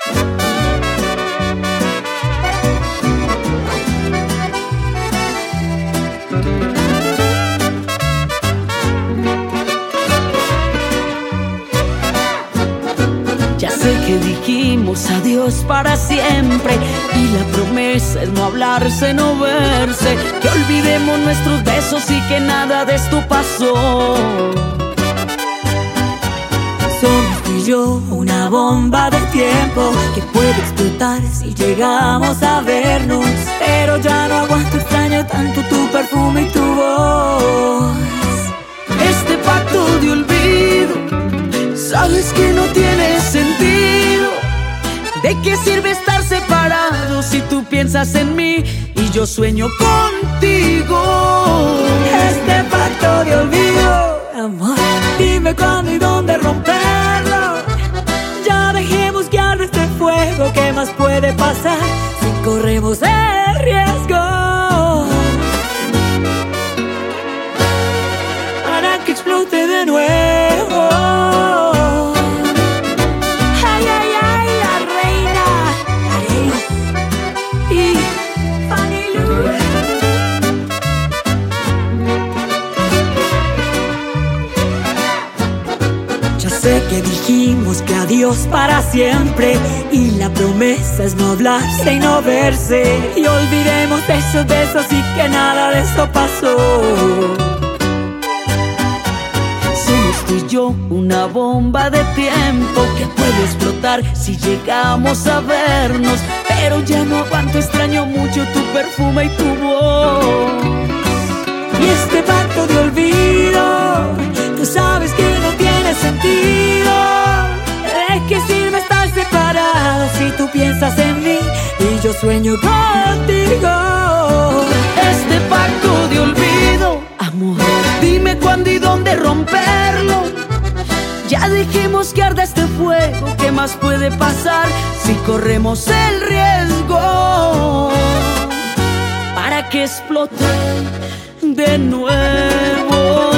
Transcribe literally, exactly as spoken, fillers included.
Ya sé que dijimos adiós para siempre y la promesa es no hablarse, no verse, que olvidemos nuestros besos y que nada de esto pasó. Somos tú y yo una bomba de tiempo que puede explotar si llegamos a vernos, pero ya no aguanto, extraño tanto tu perfume y tu voz. Este pacto de olvido, sabes que no tiene sentido. ¿De qué sirve estar separados si tú piensas en mí y yo sueño contigo? Este pacto de olvido, amor, dime cuándo y dónde romperlo. Ya dejemos que arde este fuego, ¿qué más puede pasar si corremos el riesgo? Para que explote de nuevo. Ay, ay, ay, la reina Arely y Fanny Lu. Ya sé que dijimos que adiós para siempre y la promesa es no hablarse y no verse, y olvidemos esos besos y que nada de eso pasó. Somos tú y yo una bomba de tiempo que puede explotar si llegamos a vernos, pero ya no aguanto, extraño mucho tu perfume y tu voz. Y este pacto de olvido, tú sabes que no tiene sentido. ¿De qué sirve estar separados si tú piensas en mí y yo sueño contigo? Este pacto de olvido, amor, dime cuándo y dónde romperlo. Ya dejemos que arda este fuego, ¿qué más puede pasar si corremos el riesgo? Para que explote de nuevo.